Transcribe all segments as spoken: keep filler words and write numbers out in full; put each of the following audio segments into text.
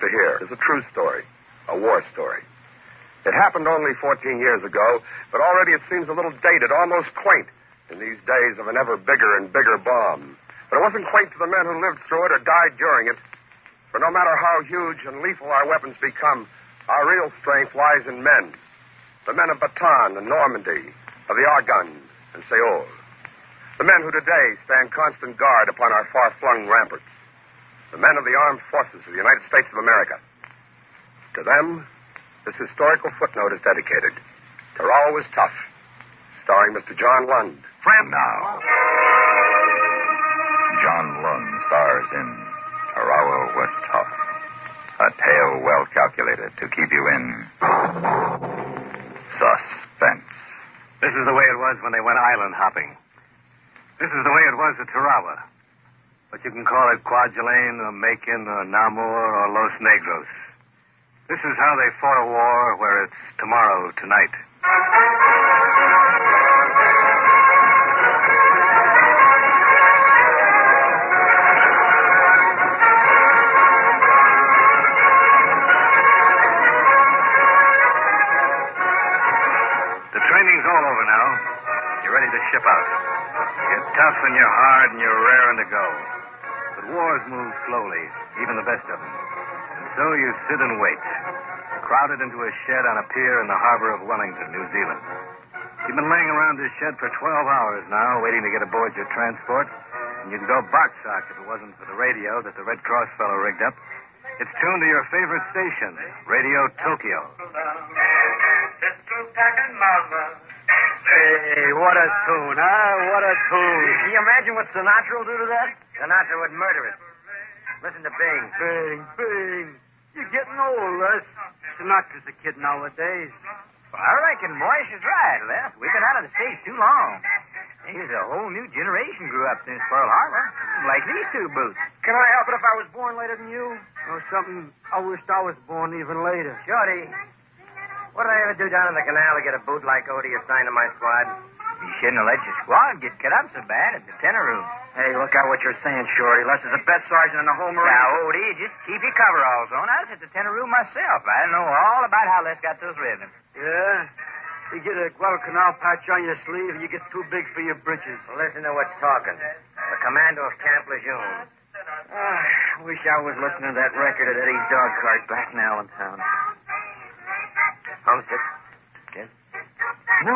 to hear is a true story, a war story. It happened only fourteen years ago, but already it seems a little dated, almost quaint, in these days of an ever bigger and bigger bomb. But it wasn't quaint to the men who lived through it or died during it. For no matter how huge and lethal our weapons become, our real strength lies in men. The men of Bataan and Normandy, of the Argonne and Seoul. The men who today stand constant guard upon our far-flung ramparts. The men of the armed forces of the United States of America. To them, this historical footnote is dedicated. Tarawa was tough. Starring Mister John Lund. Friend now. John Lund stars in Tarawa Was Tough. A tale well calculated to keep you in suspense. This is the way it was when they went island hopping. This is the way it was at Tarawa. But you can call it Kwajalein or Macon or Namur or Los Negros. This is how they fought a war where it's tomorrow tonight. The training's all over now. You're ready to ship out. You're tough and you're hard and you're raring to go. But wars move slowly, even the best of them. And so you sit and wait, crowded into a shed on a pier in the harbor of Wellington, New Zealand. You've been laying around this shed for twelve hours now, waiting to get aboard your transport, and you'd go box-socked if it wasn't for the radio that the Red Cross fellow rigged up. It's tuned to your favorite station, Radio Tokyo. Hey, what a tune, huh? What a tune. Can you imagine what Sinatra will do to that? Sinatra would murder it. Listen to Bing. Bing, Bing. You're getting old, Les. Sinatra's a kid nowadays. Well, I reckon Moish is right, Les. We've been out of the States too long. There's a whole new generation grew up since Pearl Harbor. Like these two boots. Can I help it if I was born later than you? Or something I wished I was born even later. Shorty, what did I ever do down in the canal to get a boot like Odie assigned to my squad? You shouldn't have let your squad get cut up so bad at the tenor room. Hey, look out what you're saying, Shorty. Les is the best sergeant in the whole Marine. Now, Odie, just keep your coveralls on. I was at the tenor room myself. I know all about how Les got those ribbons. Yeah? You get a Guadalcanal patch on your sleeve and you get too big for your britches. Well, listen to what's talking. The commando of Camp Lejeune. Ah, wish I was listening to that record at Eddie's dog cart back in Allentown. Homesick? Kid? No.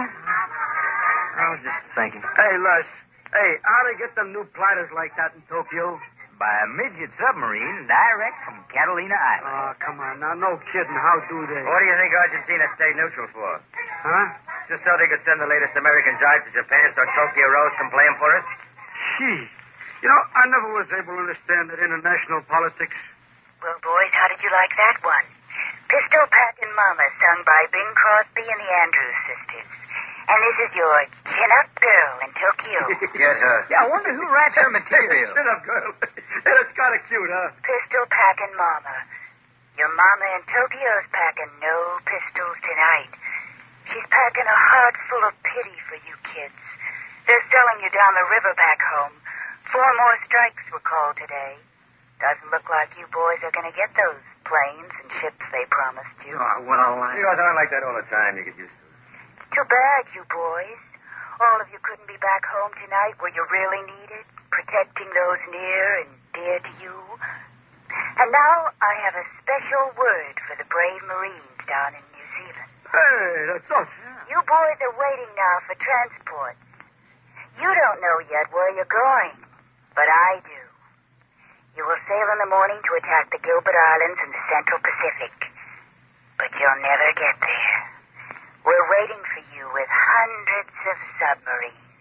I was just thinking. Hey, Les. Hey, how'd they get them new platters like that in Tokyo? By a midget submarine direct from Catalina Island. Oh, come on now. No kidding. How do they? What do you think Argentina stayed neutral for? Huh? Just so they could send the latest American jive to Japan so Tokyo Rose can play 'em for us? Gee. You know, I never was able to understand that international politics. Well, boys, how did you like that one? Pistol Packin' Mama, sung by Bing Crosby and the Andrews Sisters. And this is your chin-up girl in Tokyo. Get her. Yeah, I wonder who writes her material. Shut up, girl. That's kind of cute, huh? Pistol Packin' Mama. Your mama in Tokyo's packing no pistols tonight. She's packing a heart full of pity for you kids. They're selling you down the river back home. Four more strikes were called today. Doesn't look like you boys are going to get those planes and ships they promised you. Oh, well, I... You guys aren't like that all the time. You get used to it. Too bad, you boys. All of you couldn't be back home tonight where you really needed, protecting those near and dear to you. And now I have a special word for the brave Marines down in New Zealand. Hey, that's us. You boys are waiting now for transport. You don't know yet where you're going, but I do. You will sail in the morning to attack the Gilbert Islands in the Central Pacific. But you'll never get there. We're waiting for you with hundreds of submarines.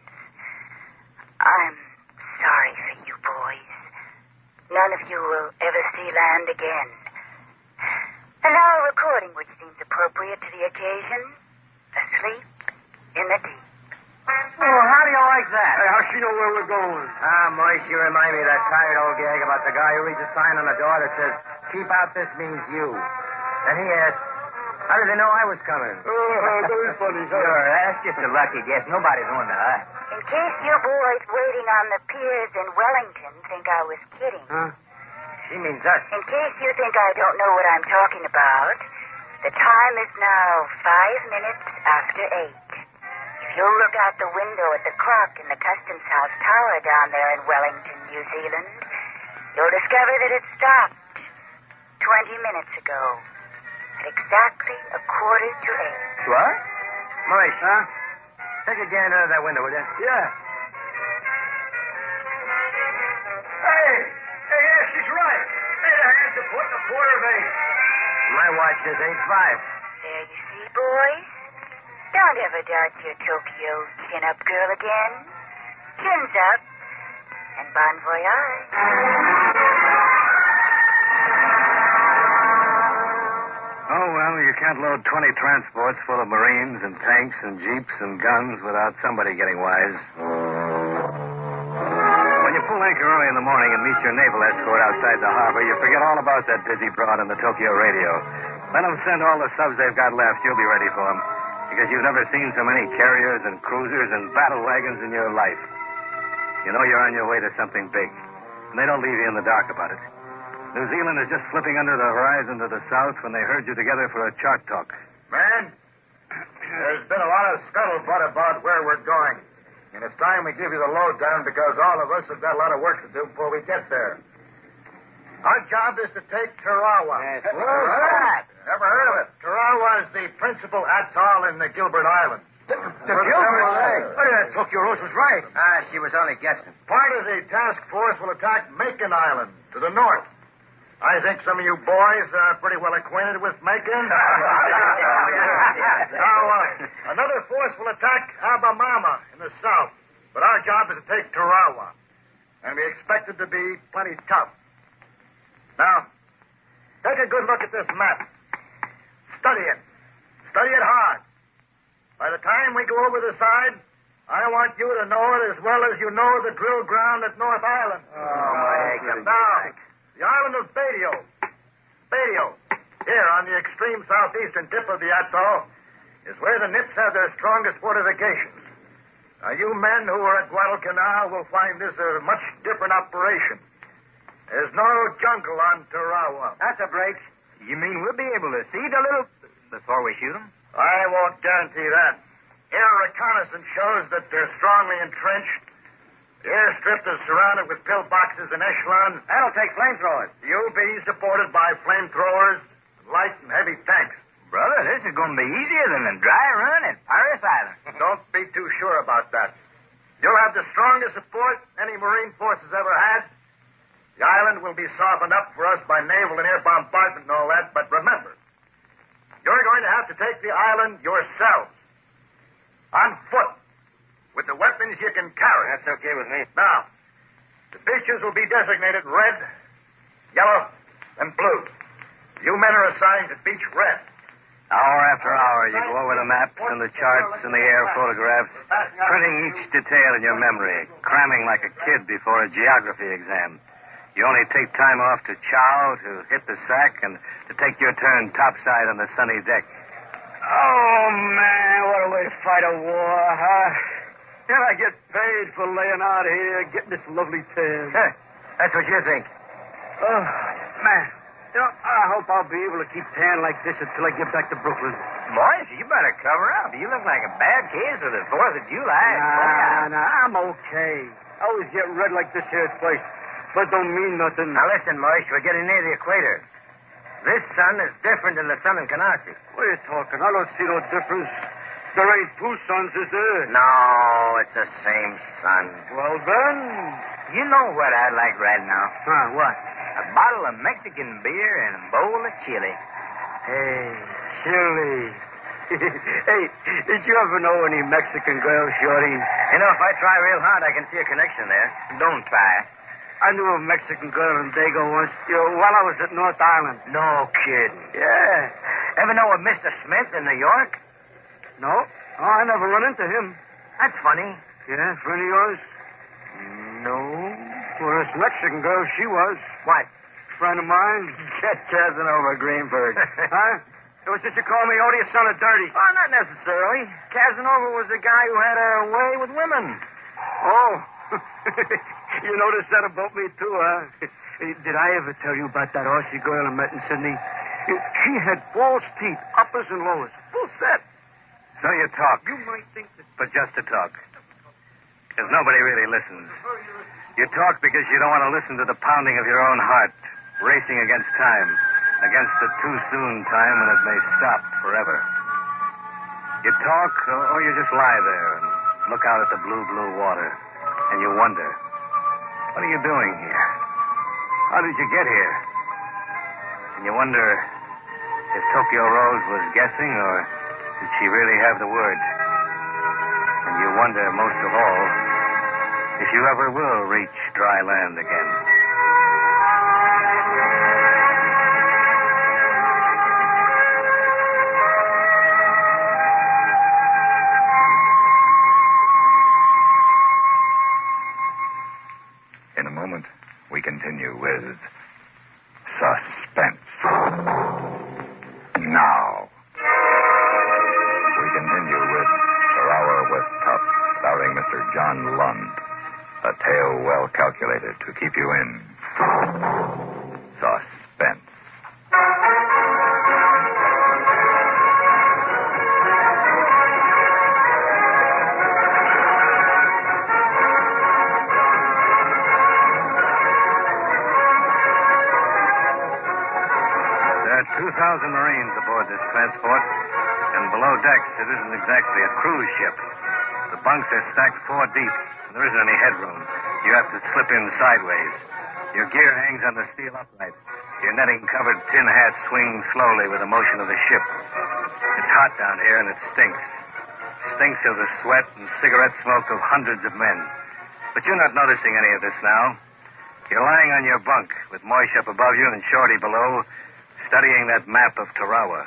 I'm sorry for you boys. None of you will ever see land again. And now a recording which seems appropriate to the occasion. Asleep in the Deep. Oh, how do you like that? Hey, how's she know where we're going? Ah, Moish, you remind me of that tired old gag about the guy who reads a sign on the door that says, "Keep out, this means you." And he asked, "How did they know I was coming?" Oh, very funny, huh? Sure, that's just a lucky guess. Nobody's on to us. In case you boys waiting on the piers in Wellington think I was kidding. Huh? She means us. In case you think I don't know what I'm talking about, the time is now five minutes after eight. If you'll look out the window at the clock in the Customs House Tower down there in Wellington, New Zealand, you'll discover that it stopped twenty minutes ago at exactly a quarter to eight. What? Maurice, huh? Take a gander out of that window, will you? Yeah. Hey! Hey, yeah, she's right. Hey, the hands are putting a quarter of eight. My watch says eight five. There you see, boys. Don't ever doubt your Tokyo chin-up girl again. Chins up, and bon voyage. Oh, well, you can't load twenty transports full of Marines and tanks and jeeps and guns without somebody getting wise. When you pull anchor early in the morning and meet your naval escort outside the harbor, you forget all about that busy broad on the Tokyo radio. Let them send all the subs they've got left. You'll be ready for them. Because you've never seen so many carriers and cruisers and battle wagons in your life. You know you're on your way to something big. And they don't leave you in the dark about it. New Zealand is just slipping under the horizon to the south when they herd you together for a chart talk. Man, there's been a lot of scuttlebutt about where we're going. And it's time we give you the lowdown because all of us have got a lot of work to do before we get there. Our job is to take Tarawa. Yes. Where's that? Never heard of it. Tarawa is the principal atoll in the Gilbert Islands. The Gilbert? Oh, Tokyo Rose was right. Ah, she was only guessing. Part of the task force will attack Macon Island to the north. I think some of you boys are pretty well acquainted with Macon. Now, uh, another force will attack Abamama in the south. But our job is to take Tarawa. And we expect it to be plenty tough. Now, take a good look at this map. Study it. Study it hard. By the time we go over the side, I want you to know it as well as you know the drill ground at North Island. Oh, my God. Now, the island of Badio. Badio, here on the extreme southeastern tip of the atoll, is where the Nips have their strongest fortifications. Now, you men who are at Guadalcanal will find this a much different operation. There's no jungle on Tarawa. That's a break. You mean we'll be able to see the little... before we shoot them? I won't guarantee that. Air reconnaissance shows that they're strongly entrenched. The airstrip is surrounded with pillboxes and echelons. That'll take flamethrowers. You'll be supported by flamethrowers, light and heavy tanks. Brother, this is going to be easier than a dry run at Paris Island. Don't be too sure about that. You'll have the strongest support any Marine force has ever had. The island will be softened up for us by naval and air bombardment and all that, but remember, you're going to have to take the island yourselves. On foot. With the weapons you can carry. That's okay with me. Now, the beaches will be designated red, yellow, and blue. You men are assigned to beach red. Hour after hour, you go over the maps and the charts and the air photographs, printing each detail in your memory, cramming like a kid before a geography exam. You only take time off to chow, to hit the sack, and to take your turn topside on the sunny deck. Oh, man, what a way to fight a war, huh? And I get paid for laying out here, getting this lovely tan. Huh. That's what you think. Oh, man. You know, I hope I'll be able to keep tan like this until I get back to Brooklyn. Boys, you better cover up. You look like a bad case of the fourth of July. Nah, nah, I'm okay. I always get red like this here twice, but don't mean nothing. Now, listen, Moish, we're getting near the equator. This sun is different than the sun in Canarsie. What are you talking? I don't see no difference. There ain't two suns, is there? No, it's the same sun. Well, then... You know what I'd like right now? Huh, what? A bottle of Mexican beer and a bowl of chili. Hey, chili. Hey, did you ever know any Mexican girls, Shorty? You know, if I try real hard, I can see a connection there. Don't try. I knew a Mexican girl in Dago once, you know, while I was at North Island. No kidding. Yeah. Ever know a Mister Smith in New York? No. Oh, I never run into him. That's funny. Yeah, friend of yours? No. Well, this Mexican girl, she was. What? Friend of mine. Get Casanova Greenberg. Huh? It was just you call me odious son of dirty. Oh, not necessarily. Casanova was the guy who had a way with women. Oh. You noticed that about me, too, huh? Hey, did I ever tell you about that Aussie girl I met in Sydney? She had false teeth, uppers and lowers, full set. So you talk. You might think that... But just to talk. Because nobody really listens. You talk because you don't want to listen to the pounding of your own heart, racing against time, against the too-soon time when it may stop forever. You talk, or you just lie there and look out at the blue, blue water, and you wonder, what are you doing here? How did you get here? And you wonder if Tokyo Rose was guessing, or did she really have the word? And you wonder, most of all, if you ever will reach dry land again. In a moment, we continue with Suspense. Now, we continue with Tarawa Was Tough, starring Mister John Lund. A tale well calculated to keep you in suspense. There are two thousand Marines aboard this transport, and below decks it isn't exactly a cruise ship. The bunks are stacked four deep. There isn't any headroom. You have to slip in sideways. Your gear hangs on the steel upright. Your netting-covered tin hat swings slowly with the motion of the ship. It's hot down here, and it stinks. Stinks of the sweat and cigarette smoke of hundreds of men. But you're not noticing any of this now. You're lying on your bunk with Moish up above you and Shorty below, studying that map of Tarawa.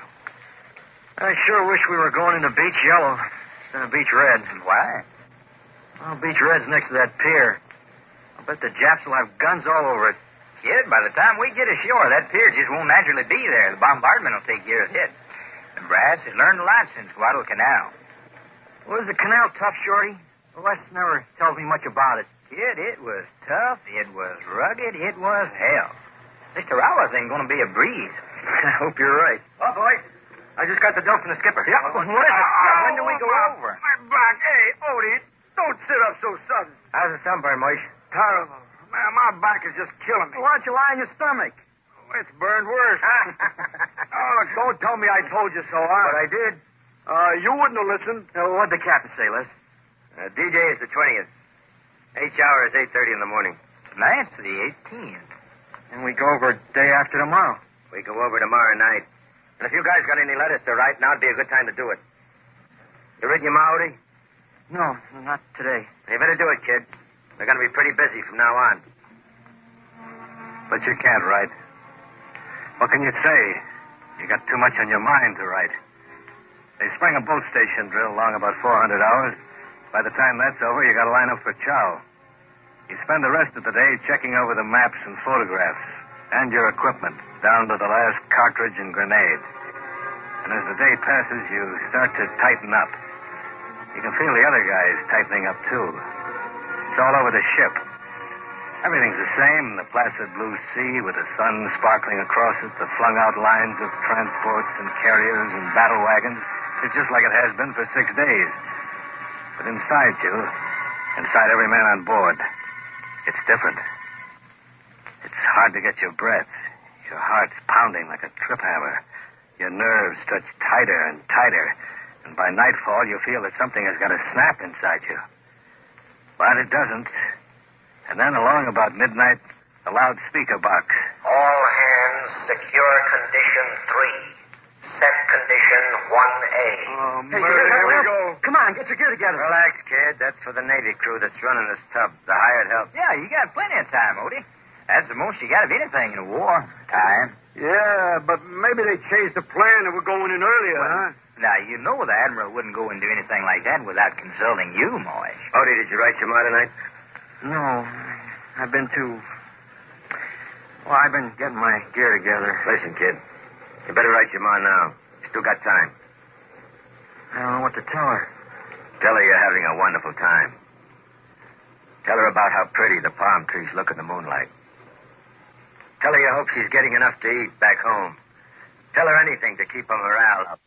I sure wish we were going into Beach Yellow instead of Beach Red. Why? Well, Beach Red's next to that pier. I'll bet the Japs will have guns all over it. Kid, by the time we get ashore, that pier just won't naturally be there. The bombardment will take care of it. The brass has learned a lot since Guadalcanal. Was the canal tough, Shorty? Wes never tells me much about it. Kid, it was tough, it was rugged, it was hell. This Tarawa thing going to be a breeze. I hope you're right. Oh, boys, I just got the dope from the skipper. Yeah, what is it? Uh, when do we go over? My back. Hey, Odie, don't sit up so sudden. How's the sunburn, Moish? Terrible. Man, my back is just killing me. Why don't you lie on your stomach? Oh, it's burned worse. Oh, look, don't tell me I told you so, huh? But I did. Uh, you wouldn't have listened. Uh, what'd the captain say, Les? Uh, D J is the twentieth. H hour is eight thirty in the morning. Tonight's the eighteenth. And we go over day after tomorrow. We go over tomorrow night. And if you guys got any letters to write, now'd be a good time to do it. You reading your Maori? No, not today. You better do it, kid. We're going to be pretty busy from now on. But you can't write. What can you say? You got too much on your mind to write. They spring a boat station drill long about four hundred hours. By the time that's over, you got to line up for chow. You spend the rest of the day checking over the maps and photographs and your equipment down to the last cartridge and grenade. And as the day passes, you start to tighten up. You can feel the other guys tightening up, too. It's all over the ship. Everything's the same, the placid blue sea with the sun sparkling across it, the flung-out lines of transports and carriers and battle wagons. It's just like it has been for six days. But inside you, inside every man on board, it's different. It's hard to get your breath. Your heart's pounding like a trip hammer. Your nerves stretch tighter and tighter. And by nightfall, you feel that something has got to snap inside you. But it doesn't. And then along about midnight, the loudspeaker box. All hands, secure condition three. Set condition one A. Oh, Hey, murder, here we go. Come on, get your gear together. Relax, kid. That's for the Navy crew that's running this tub. The hired help. Yeah, you got plenty of time, Odie. That's the most you got of anything in a war. Time. Yeah, but maybe they changed the plan and we're going in earlier, huh? Now, you know the Admiral wouldn't go and do anything like that without consulting you, Moish. Odie, did you write your ma tonight? No, I've been too... Well, I've been getting my gear together. Listen, kid. You better write your ma now. You still got time. I don't know what to tell her. Tell her you're having a wonderful time. Tell her about how pretty the palm trees look in the moonlight. Tell her you hope she's getting enough to eat back home. Tell her anything to keep her morale up.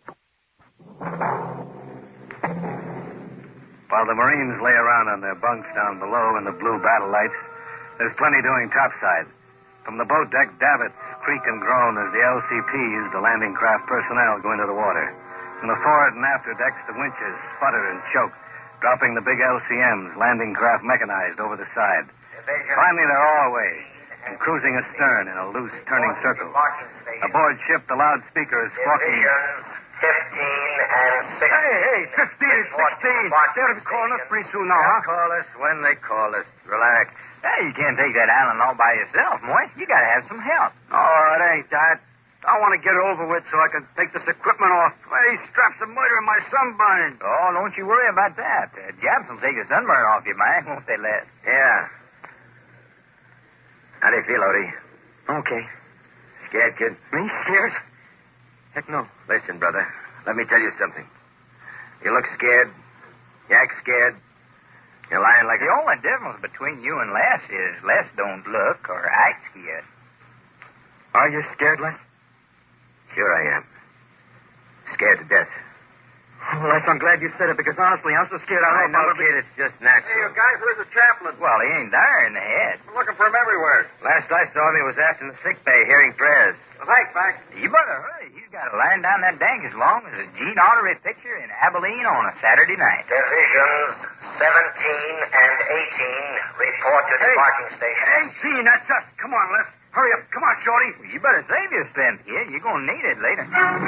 While the Marines lay around on their bunks down below in the blue battle lights, there's plenty doing topside. From the boat deck, davits creak and groan as the L C Ps, the landing craft personnel, go into the water. From the forward and after decks, the winches sputter and choke, dropping the big L C Ms, landing craft mechanized, over the side. Finally, they're all away and cruising astern in a loose, turning circle. Aboard ship, the loudspeaker is squawking. fifteen and sixteen. Hey, hey, fifteen and sixteen. They'll be calling us pretty soon now, huh? They'll call us when they call us. Relax. Hey, you can't take that island all by yourself, Moy. You gotta have some help. Oh, it ain't that. I want to get it over with so I can take this equipment off. These straps are murdering my sunburn. Oh, don't you worry about that. Uh, Japs will take the sunburn off your mind, won't they, Les? Yeah. How do you feel, Odie? Okay. Scared, kid? Me scared? Heck no. Listen, brother. Let me tell you something. You look scared. You act scared. You're lying like The a... only difference between you and Les is Les don't look or act scared. Are you scared, Les? Sure I am. Scared to death. Oh, Les, I'm glad you said it, because honestly, I'm so scared I I don't know, know. kid. It's just natural. Hey, you guys, where's the chaplain? Well, he ain't there in the head. I'm looking for him everywhere. Last I saw him, he was aft in the sick bay hearing prayers. Well, thanks, Mac. You better hurry. He's got a line down that bank as long as a Gene Autry picture in Abilene on a Saturday night. Divisions seventeen and eighteen report to Hey. debarking station. eighteen, that's us. Come on, Les. Hurry up. Come on, Shorty. Well, you better save your strength, kid. You're going to need it later.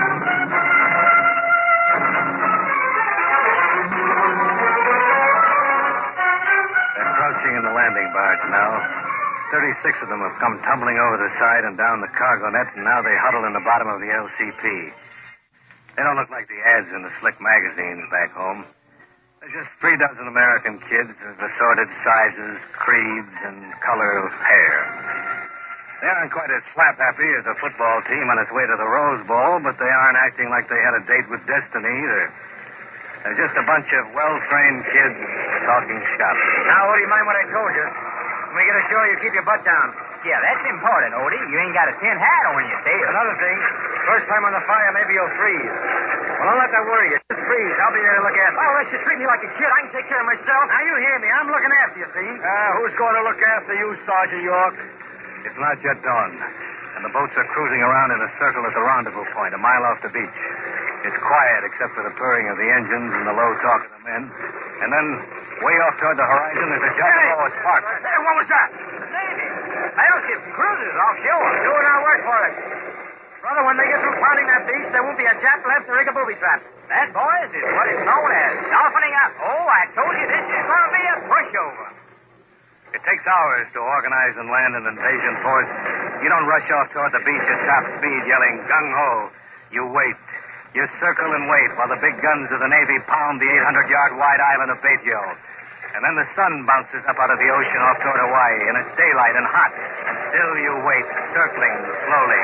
They're crouching in the landing barge now. Thirty-six of them have come tumbling over the side and down the cargo net, and now they huddle in the bottom of the L C P. They don't look like the ads in the slick magazines back home. They're just three dozen American kids of assorted sizes, creeds, and color of hair. They aren't quite as slap-happy as a football team on its way to the Rose Bowl, but they aren't acting like they had a date with destiny either. They're just a bunch of well-trained kids talking shop. Now, Odie, mind what I told you. When we get ashore, you keep your butt down. Yeah, that's important, Odie. You ain't got a tin hat on your tail. Another thing, first time on the fire, maybe you'll freeze. Well, don't let that worry you. Just freeze. I'll be there to look after you. Oh, Les, you treat me like a kid. I can take care of myself. Now, you hear me. I'm looking after you, see? Uh, who's going to look after you, Sergeant York? It's not yet dawn, and the boats are cruising around in a circle at the rendezvous point, a mile off the beach. It's quiet except for the purring of the engines and the low talk of the men. And then, way off toward the horizon, there's a Gibraltar spark. Hey, what was that? The Navy. Battleship cruisers offshore. Doing our work for us. Brother, when they get through pounding that beach, there won't be a Jap left to rig a booby trap. That, boys, is what is known as softening up. Oh, I told you this is going to be a pushover. It takes hours to organize and land an invasion force. You don't rush off toward the beach at top speed yelling gung-ho. You wait. You circle and wait while the big guns of the Navy pound the eight hundred yard wide island of Baguio. And then the sun bounces up out of the ocean off toward Hawaii, and it's daylight and hot. And still you wait, circling slowly.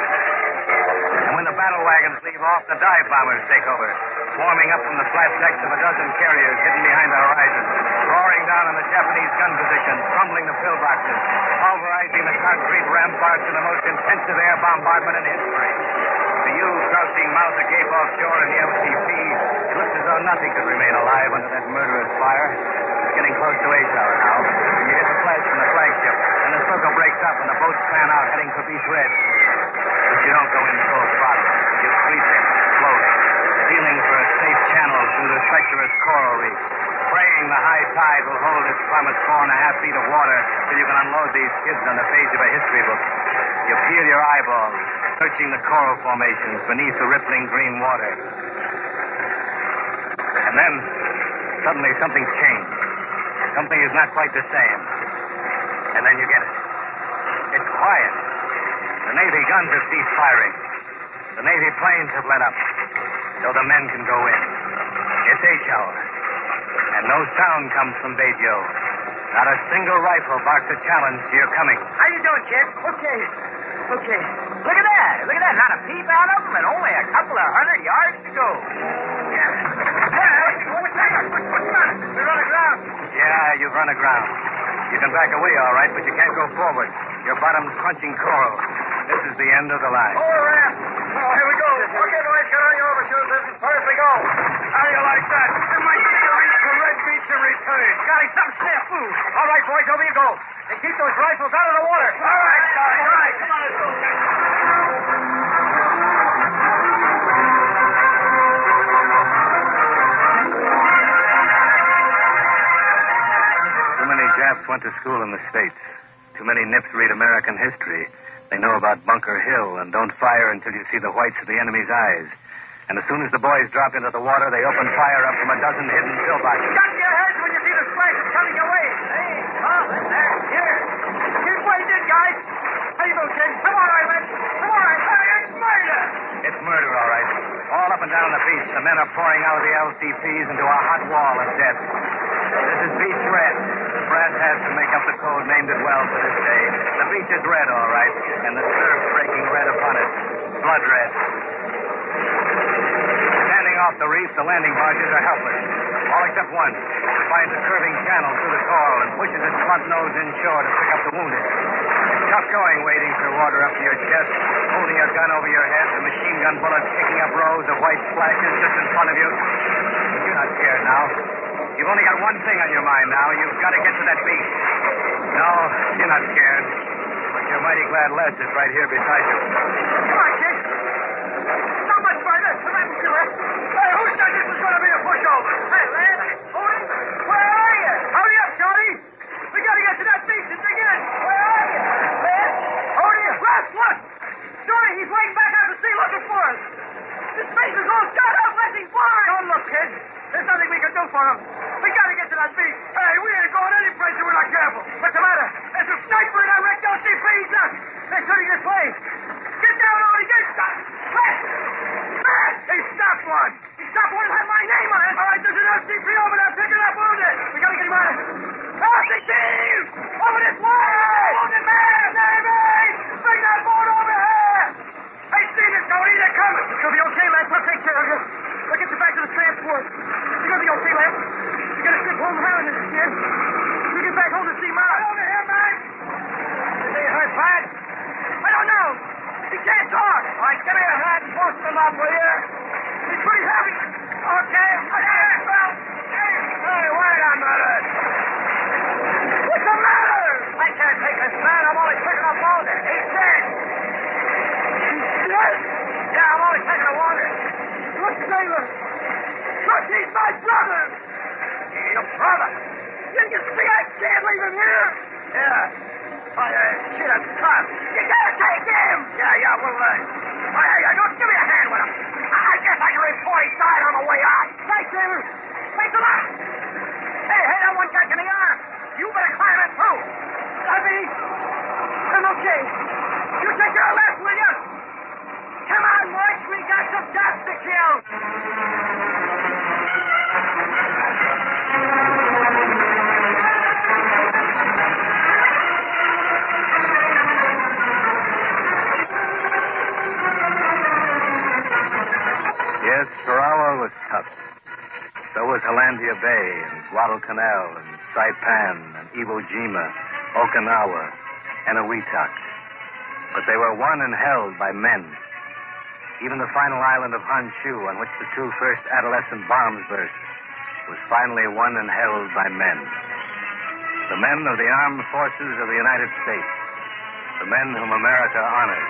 And when the battle wagons leave off, the dive bombers take over, swarming up from the flat decks of a dozen carriers hidden behind the horizon, roaring down on the Japanese gun positions, crumbling the pillboxes, pulverizing the concrete ramparts in the most intensive air bombardment in history. To you, crouching mouth agape offshore in the L C P, it looks as though nothing could remain alive under that murderous fire. It's getting close to Ace Hour now, and you get the flash from the flagship, and the circle breaks up, and the boats fan out, heading for Beach Red. But you don't go in full throttle. You creep in, slowly, feeling for a safe channel through the treacherous coral reefs, praying the high tide will hold its promised four and a half feet of water till you can unload these kids on the page of a history book. You peel your eyeballs, searching the coral formations beneath the rippling green water. And then, suddenly, something's changed. Something is not quite the same. And then you get it. It's quiet. The Navy guns have ceased firing. The Navy planes have let up, so the men can go in. It's H hour. And no sound comes from Baguio. Not a single rifle barks a challenge to your coming. How you doing, kid? Okay. Okay. Look at that. Look at that. Not a peep out of them and only a couple of hundred yards to go. We run aground. Yeah, you've run aground. You can back away all right, but you can't go forward. Your bottom's crunching coral. this is the end of the line. Oh, Rap. Oh, here we go. Okay, boys, get on your overshoes. This is where we go. How do you like that? There might be a race for Red Beach in return. Golly, some snafu. All right, boys, over you go. And keep those rifles out of the water. All right, Scotty. All right. Come on, let's go. Too many Japs went to school in the States. Too many nips read American history. They know about Bunker Hill and don't fire until you see the whites of the enemy's eyes. And as soon as the boys drop into the water, they open fire up from a dozen hidden pillboxes. Duck your heads when you see the splashes coming your way. Hey, oh, there, here. Here's what he did, guys. How you doing, kid? Come on, Ivan. Come on. Hey, it's murder. It's murder, all right. All up and down the beach, the men are pouring out of the L C Ps into a hot wall of death. This is Beach Red. The brass hats to make up the code named it well for this day. The beach is red, all right, and the surf breaking red upon it. Blood red. Standing off the reef, the landing barges are helpless. All except one. It finds a curving channel through the coral and pushes its front nose inshore to pick up the wounded. It's tough going wading through water up to your chest, holding your gun over your head, the machine gun bullets kicking up rows of white splashes just in front of you. You're not scared now. You've only got one thing on your mind now. You've got to get to that beach. No, you're not scared. But you're mighty glad Les is right here beside you. Come on, kid. Not much further. Come on, you, eh? Hey, who said this was going to be a pushover? Hey, Lance. Odie, where are you? Hurry up, Shorty. We got to get to that beach and dig in. Where are you? Lance? Odie, Les, look. Shorty, he's wading back out to sea looking for us. His face is all shot up. Let's he's blind. Don't look, kid. There's nothing we can do for him. We got to get to that beach. Hey, we ain't going any place if we're not careful. What's the matter? There's a sniper in that wrecked L C P. Look. They're shooting this way. Get down, Odie. Get stop. Let. Let. He stopped one. He stopped one that had my name on it. All right, there's an L C P over there picking up wounded. We got to get him out of here. L C P! Over this way! Wounded man! Navy! Bring that boat over here! Hey, Stevens, Odie, they're coming. It's going to be okay, Lance. We'll take care of you. We'll get you back to the transport. You're going to be okay, Lance. You got to stick home around in this, kid. You get back home to see Mom. Over here, man. Is he hurt bad? I don't know. He can't talk. All right, give me a hand. Post him up, will you? He's pretty heavy. Okay. Okay, well. Hey, hey, wait a minute. What's the matter? I can't take this man. I'm only picking up water. He's dead. He's dead? Yeah, I'm only taking a water. Look, Sailor. Look, he's my brother. Your brother? You can see I can't leave him here. Yeah. Oh, yeah, shit, that's tough. You gotta take him. Yeah, yeah, we'll, uh... Oh, yeah, yeah, don't give me a hand with him. I, I guess I can report he died on the way out. Thanks, Sailor. Thanks a lot. Hey, hey, that one catch in the arm. You better climb it through. I mean, I'm okay. You take care of that, will you? Come on, boys. We got some dots to kill. Yes, Tarawa was tough. So was Hollandia Bay and Guadalcanal and Saipan and Iwo Jima, Okinawa, and Awetuck. But they were won and held by men. Even the final island of Honshu, on which the two first adolescent bombs burst, was finally won and held by men. The men of the armed forces of the United States. The men whom America honors.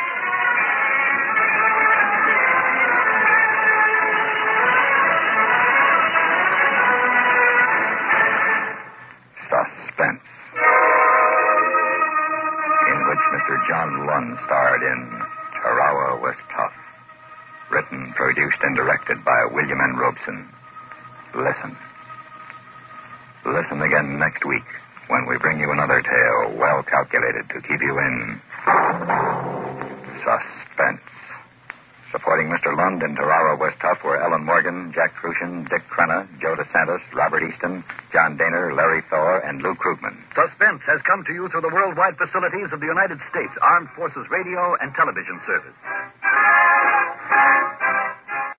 Suspense, in which Mister John Lund starred in Tarawa Was Tough. Written, produced, and directed by William N. Robeson. Listen. Listen again next week when we bring you another tale well calculated to keep you in suspense. Supporting Mister Lund in Tarawa Was Tough were Ellen Morgan, Jack Crucian, Dick Crenna, Joe DeSantis, Robert Easton, John Daner, Larry Thor, and Lou Krugman. Suspense has come to you through the worldwide facilities of the United States Armed Forces Radio and Television Service.